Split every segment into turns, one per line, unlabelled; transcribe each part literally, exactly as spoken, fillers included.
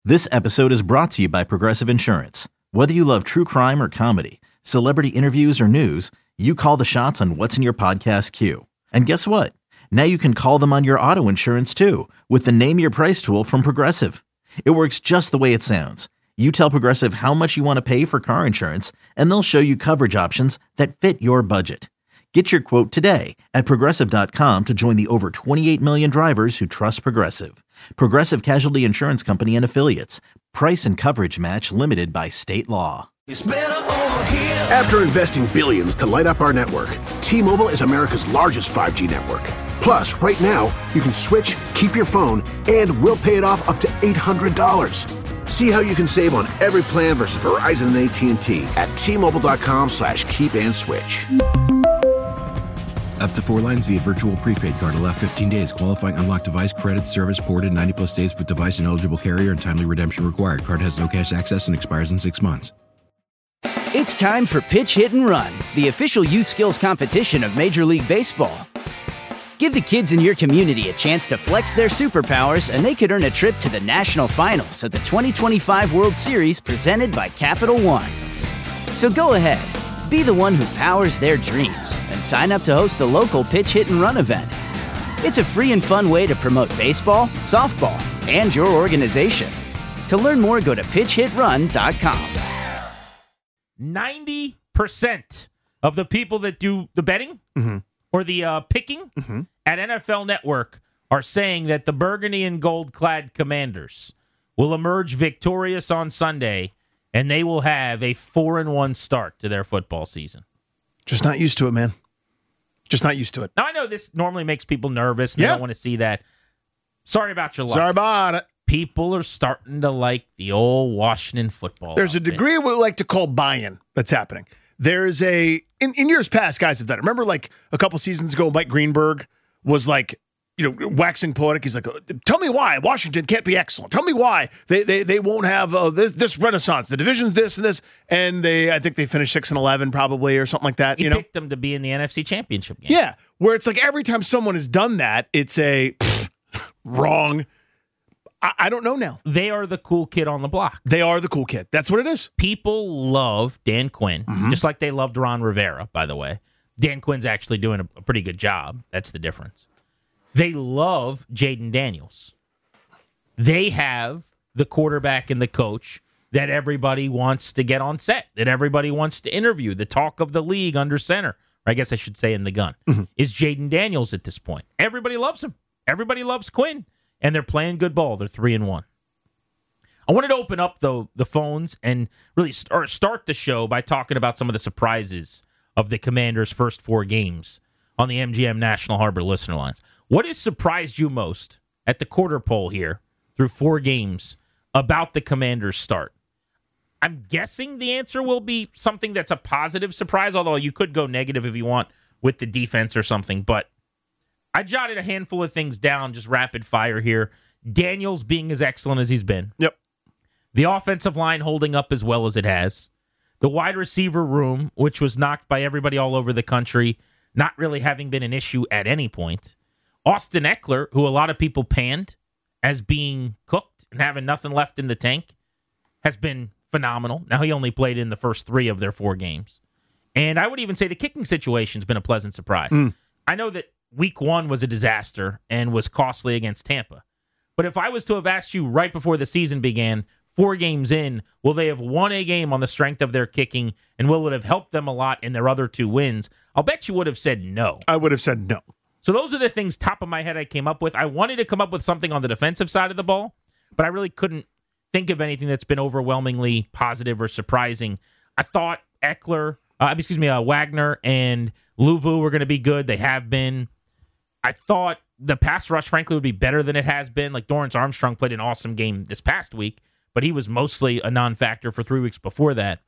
This episode is brought to you by Progressive Insurance. Whether you love true crime or comedy, celebrity interviews or news, you call the shots on what's in your podcast queue. And guess what? Now you can call them on your auto insurance too with the Name Your Price tool from Progressive. It works just the way it sounds. You tell Progressive how much you want to pay for car insurance, and they'll show you coverage options that fit your budget. Get your quote today at Progressive dot com to join the over twenty-eight million drivers who trust Progressive. Progressive Casualty Insurance Company and Affiliates. Price and coverage match limited by state law.
It's better over here.
After investing billions to light up our network, T-Mobile is America's largest five G network. Plus, right now, you can switch, keep your phone, and we'll pay it off up to eight hundred dollars. See how you can save on every plan versus Verizon and A T and T at T-Mobile.com slash keep and switch.
Up to four lines via virtual prepaid card. Allow fifteen days. Qualifying unlocked device credit service ported ninety plus days with device and eligible carrier and timely redemption required. Card has no cash access and expires in six months.
It's time for Pitch, Hit, and Run, the official youth skills competition of Major League Baseball. Give the kids in your community a chance to flex their superpowers, and they could earn a trip to the national finals of the twenty twenty-five World Series presented by Capital One. So go ahead, be the one who powers their dreams, and sign up to host the local Pitch, Hit, and Run event. It's a free and fun way to promote baseball, softball, and your organization. To learn more, go to pitch hit run dot com.
ninety percent of the people that do the betting
Mm-hmm.
or the uh, picking
Mm-hmm.
at N F L Network are saying that the burgundy and gold-clad Commanders will emerge victorious on Sunday, and they will have a four and one start to their football season.
Just not used to it, man. Just not used to it.
Now, I know this normally makes people nervous, and
Yeah.
they don't want to see that. Sorry about your luck.
Sorry about it.
People are starting to like the old Washington football.
There's
outfit.
a degree of what we like to call buy-in that's happening. There's a in, in years past, guys have done it. Remember, like a couple seasons ago, Mike Greenberg was like, you know, waxing poetic. He's like, "Tell me why Washington can't be excellent. Tell me why they they they won't have uh, this, this renaissance. The division's this and this." And they, I think they finished six and eleven probably or something like that.
He
you know,
picked them to be in the N F C Championship game.
yeah. Where it's like every time someone has done that, it's a pfft, wrong. I, I don't know now.
They are the cool kid on the block.
They are the cool kid. That's what it is.
People love Dan Quinn,
Mm-hmm.
just like they loved Ron Rivera, by the way. Dan Quinn's actually doing a, a pretty good job. That's the difference. They love Jaden Daniels. They have the quarterback and the coach that everybody wants to get on set, that everybody wants to interview, the talk of the league under center. Or I guess I should say in the gun,
Mm-hmm.
is Jaden Daniels at this point. Everybody loves him. Everybody loves Quinn. And they're playing good ball. They're three and one. I wanted to open up though the phones and really start start the show by talking about some of the surprises of the Commanders' first four games on the M G M National Harbor listener lines. What has surprised you most at the quarter poll here through four games about the Commanders' start? I'm guessing the answer will be something that's a positive surprise, although you could go negative if you want with the defense or something, but I jotted a handful of things down, just rapid fire here. Daniels being as excellent as he's been.
Yep.
The offensive line holding up as well as it has. The wide receiver room, which was knocked by everybody all over the country, not really having been an issue at any point. Austin Eckler, who a lot of people panned as being cooked and having nothing left in the tank, has been phenomenal. Now, he only played in the first three of their four games. And I would even say the kicking situation's been a pleasant surprise.
Mm.
I know that week one was a disaster and was costly against Tampa. But if I was to have asked you right before the season began, four games in, will they have won a game on the strength of their kicking, and will it have helped them a lot in their other two wins? I'll bet you would have said no.
I would have said no.
So those are the things top of my head I came up with. I wanted to come up with something on the defensive side of the ball, but I really couldn't think of anything that's been overwhelmingly positive or surprising. I thought Eckler, uh, excuse me, uh, Wagner and Luvu were going to be good. They have been. I thought the pass rush, frankly, would be better than it has been. Like Dorrance Armstrong played an awesome game this past week, but he was mostly a non-factor for three weeks before that.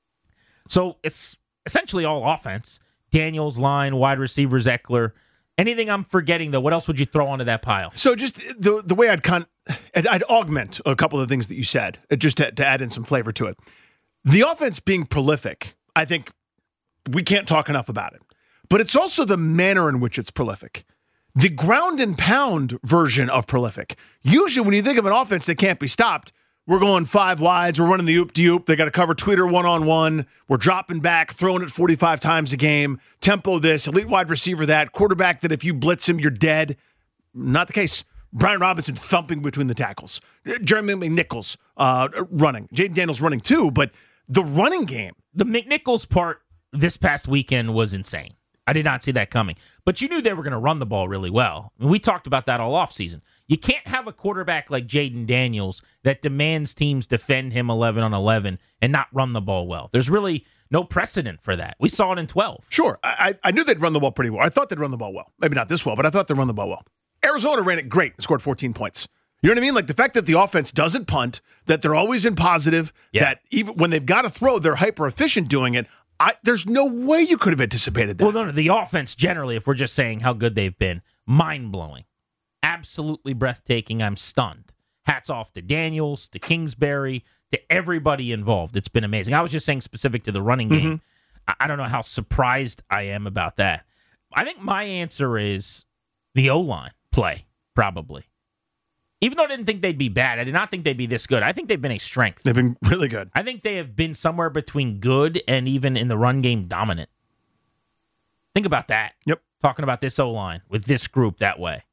So it's essentially all offense. Daniels, line, wide receivers, Eckler. Anything I'm forgetting, though, what else would you throw onto that pile?
So just the the way I'd con- I'd, I'd augment a couple of things that you said, uh, just to, to add in some flavor to it. The offense being prolific, I think we can't talk enough about it. But it's also the manner in which it's prolific. The ground and pound version of prolific. Usually when you think of an offense that can't be stopped, we're going five wides, we're running the oop-de-oop, they got to cover Tweeter one-on-one, we're dropping back, throwing it forty-five times a game, tempo this, elite wide receiver that, quarterback that if you blitz him, you're dead. Not the case. Brian Robinson thumping between the tackles. Jeremy McNichols uh, running. Jaden Daniels running too, but the running game.
The McNichols part this past weekend was insane. I did not see that coming. But you knew they were going to run the ball really well. I mean, we talked about that all offseason. You can't have a quarterback like Jaden Daniels that demands teams defend him eleven on eleven and not run the ball well. There's really no precedent for that. We saw it in twelve.
Sure. I, I knew they'd run the ball pretty well. I thought they'd run the ball well. Maybe not this well, but I thought they'd run the ball well. Arizona ran it great and scored fourteen points. You know what I mean? Like the fact that the offense doesn't punt, that they're always in positive, yeah. that even when they've got to throw, they're hyper efficient doing it. I, there's no way you could have anticipated that.
Well, no, no, the offense generally, if we're just saying how good they've been, mind-blowing. Absolutely breathtaking. I'm stunned. Hats off to Daniels, to Kingsbury, to everybody involved. It's been amazing. I was just saying specific to the running game. Mm-hmm. I, I don't know how surprised I am about that. I think my answer is the O-line play, probably. Even though I didn't think they'd be bad, I did not think they'd be this good. I think they've been a strength.
They've been really good.
I think they have been somewhere between good and even in the run game dominant. Think about that.
Yep.
Talking about this O-line with this group that way.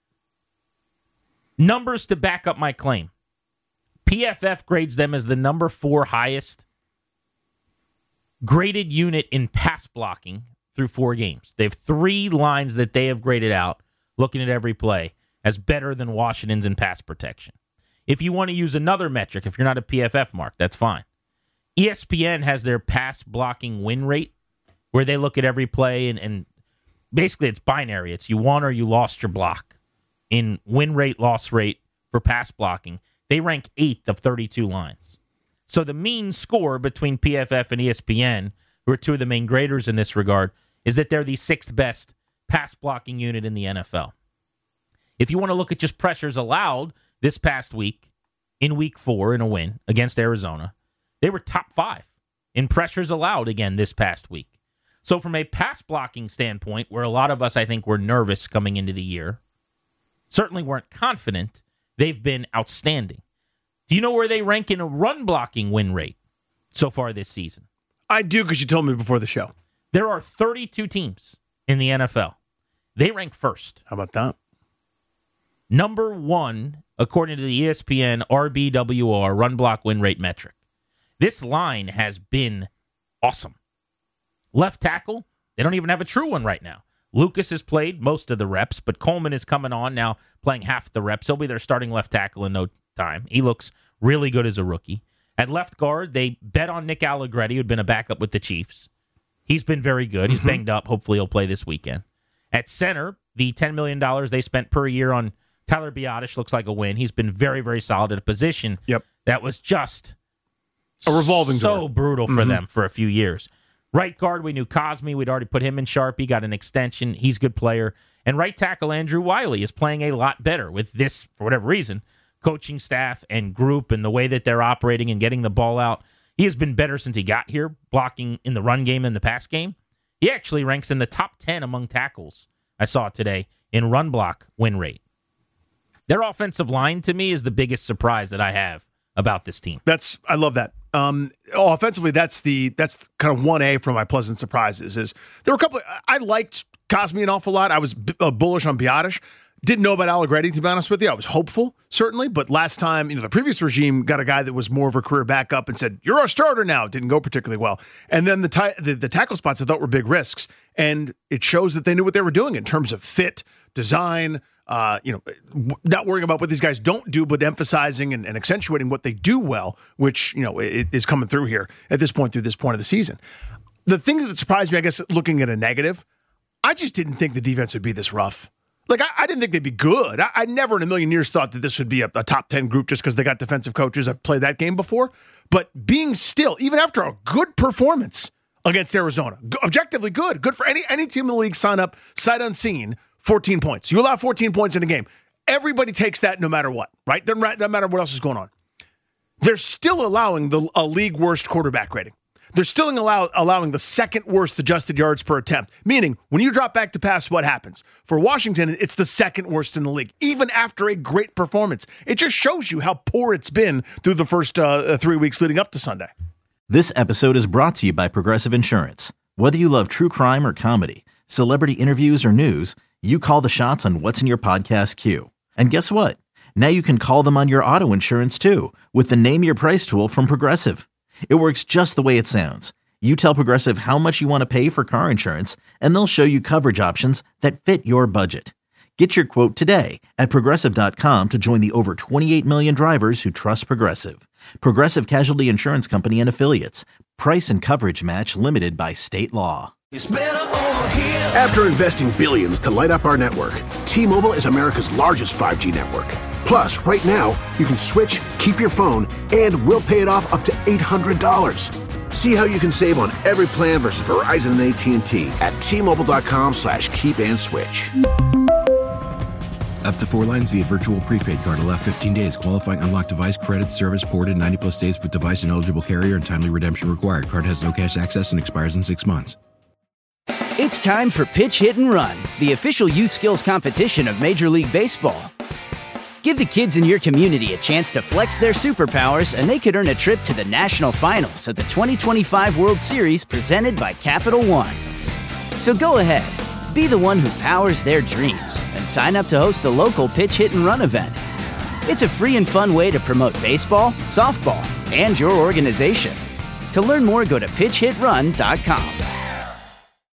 Numbers to back up my claim. P F F grades them as the number four highest graded unit in pass blocking through four games. They have three lines that they have graded out, looking at every play, as better than Washington's in pass protection. If you want to use another metric, if you're not a P F F mark, that's fine. E S P N has their pass blocking win rate, where they look at every play, and, and basically it's binary. It's you won or you lost your block. In win rate, loss rate for pass blocking, they rank eighth of thirty-two lines. So the mean score between P F F and E S P N, who are two of the main graders in this regard, is that they're the sixth best pass blocking unit in the N F L. If you want to look at just pressures allowed this past week, in week four in a win against Arizona, they were top five in pressures allowed again this past week. So from a pass blocking standpoint, where a lot of us, I think, were nervous coming into the year, certainly weren't confident, they've been outstanding. Do you know where they rank in a run blocking win rate so far this season?
I do, because you told me before the show.
There are thirty-two teams in the N F L. They rank first.
How about that?
Number one, according to the E S P N R B W R, run block win rate metric. This line has been awesome. Left tackle, they don't even have a true one right now. Lucas has played most of the reps, but Coleman is coming on now, playing half the reps. He'll be their starting left tackle in no time. He looks really good as a rookie. At left guard, they bet on Nick Allegretti, who'd been a backup with the Chiefs. He's been very good. He's mm-hmm. banged up. Hopefully he'll play this weekend. At center, the ten million dollars they spent per year on Tyler Biadasz looks like a win. He's been very, very solid at a position
yep.
that was just
a revolving
so
door.
brutal for
mm-hmm.
them for a few years. Right guard, we knew Cosme. We'd already put him in sharp. He got an extension. He's a good player. And right tackle, Andrew Wiley, is playing a lot better with this, for whatever reason, coaching staff and group and the way that they're operating and getting the ball out. He has been better since he got here, blocking in the run game and the pass game. He actually ranks in the top ten among tackles, I saw today, in run block win rate. Their offensive line, to me, is the biggest surprise that I have about this team.
That's I love that. Um, offensively, that's the that's kind of one A for my pleasant surprises. Is there were a couple? Of, I liked Cosme an awful lot. I was b- uh, bullish on Biadasz. Didn't know about Allegretti, to be honest with you. I was hopeful, certainly, but last time, you know, the previous regime got a guy that was more of a career backup and said, "You're our starter now." It didn't go particularly well, and then the, t- the the tackle spots I thought were big risks, and it shows that they knew what they were doing in terms of fit, design. Uh, you know, not worrying about what these guys don't do, but emphasizing and, and accentuating what they do well, which, you know, it, is coming through here at this point through this point of the season. The thing that surprised me, I guess, looking at a negative, I just didn't think the defense would be this rough. Like, I, I didn't think they'd be good. I, I never in a million years thought that this would be a, a top ten group just because they got defensive coaches. I've played that game before. But being still, even after a good performance against Arizona, g- objectively good, good for any, any team in the league, sign up, sight unseen, fourteen points. You allow fourteen points in a game. Everybody takes that no matter what, right? Doesn't, doesn't matter what else is going on. They're still allowing the a league worst quarterback rating. they're still allow, allowing the second worst adjusted yards per attempt, meaning when you drop back to pass, what happens? For Washington, it's the second worst in the league, even after a great performance. It just shows you how poor it's been through the first uh, three weeks leading up to Sunday.
This episode is brought to you by Progressive Insurance. Whether you love true crime or comedy, celebrity interviews or news, you call the shots on what's in your podcast queue. And guess what? Now you can call them on your auto insurance too with the Name Your Price tool from Progressive. It works just the way it sounds. You tell Progressive how much you want to pay for car insurance, and they'll show you coverage options that fit your budget. Get your quote today at Progressive dot com to join the over twenty-eight million drivers who trust Progressive. Progressive Casualty Insurance Company and Affiliates. Price and coverage match limited by state law.
After investing billions to light up our network, T-Mobile is America's largest five G network. Plus, right now, you can switch, keep your phone, and we'll pay it off up to eight hundred dollars. See how you can save on every plan versus Verizon and A T and T at T-Mobile.com slash keep and switch.
Up to four lines via virtual prepaid card. Allow fifteen days. Qualifying unlocked device credit service ported ninety plus days with device and eligible carrier and timely redemption required. Card has no cash access and expires in six months.
It's time for Pitch Hit and Run, the official youth skills competition of Major League Baseball. Give the kids in your community a chance to flex their superpowers, and they could earn a trip to the national finals of the twenty twenty-five World Series presented by Capital One. So go ahead, be the one who powers their dreams, and sign up to host the local Pitch Hit and Run event. It's a free and fun way to promote baseball, softball, and your organization. To learn more, go to pitch hit run dot com.